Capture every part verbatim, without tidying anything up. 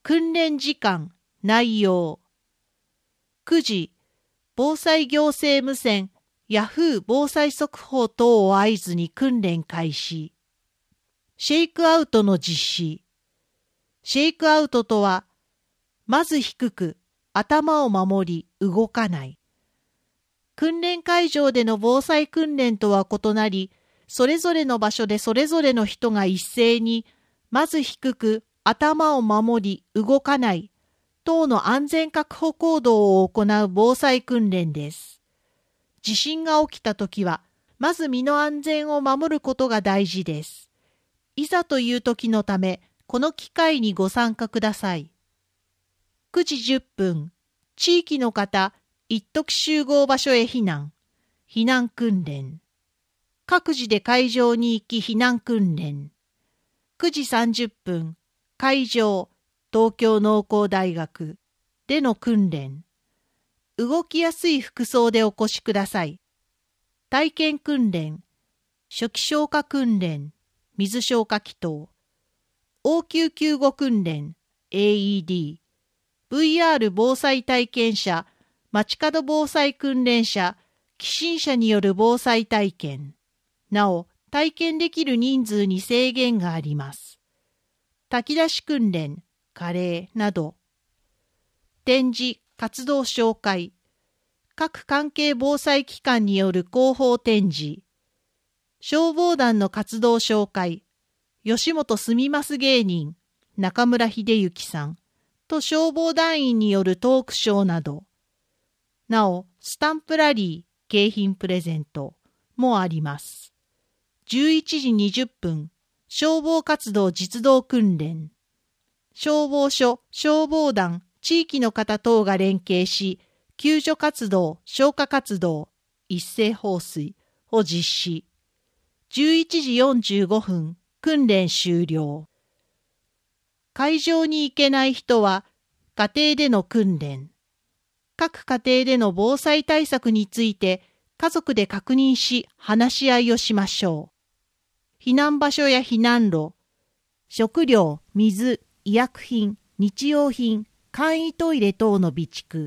訓練時間、内容。くじ、防災行政無線、ヤフー防災速報等を合図に訓練開始。シェイクアウトの実施。シェイクアウトとは、まず低く、頭を守り、動かない。訓練会場での防災訓練とは異なり、それぞれの場所でそれぞれの人が一斉に、まず低く、頭を守り、動かない、等の安全確保行動を行う防災訓練です。地震が起きたときは、まず身の安全を守ることが大事です。いざという時のため、この機会にご参加ください。くじじゅっぷん、地域の方、一時集合場所へ避難。避難訓練。各自で会場に行き避難訓練。くじさんじゅっぷん、会場、東京農工大学での訓練。動きやすい服装でお越しください。体験訓練、初期消火訓練、水消火器等。応急救護訓練、エーイーディー。ブイアール 防災体験者、街角防災訓練者、起震者による防災体験。なお、体験できる人数に制限があります。炊き出し訓練、カレーなど。展示、活動紹介。各関係防災機関による広報展示。消防団の活動紹介。吉本住みます芸人、中村秀幸さんと消防団員によるトークショーなど。なお、スタンプラリー、景品プレゼントもあります。じゅういちじにじゅっぷん、消防活動実動訓練。消防署、消防団、地域の方等が連携し、救助活動、消火活動、一斉放水を実施。じゅういちじよんじゅうごふん、訓練終了。会場に行けない人は、家庭での訓練。各家庭での防災対策について、家族で確認し、話し合いをしましょう。避難場所や避難路、食料、水、医薬品、日用品、簡易トイレ等の備蓄、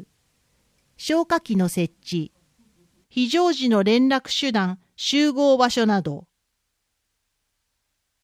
消火器の設置、非常時の連絡手段、集合場所など、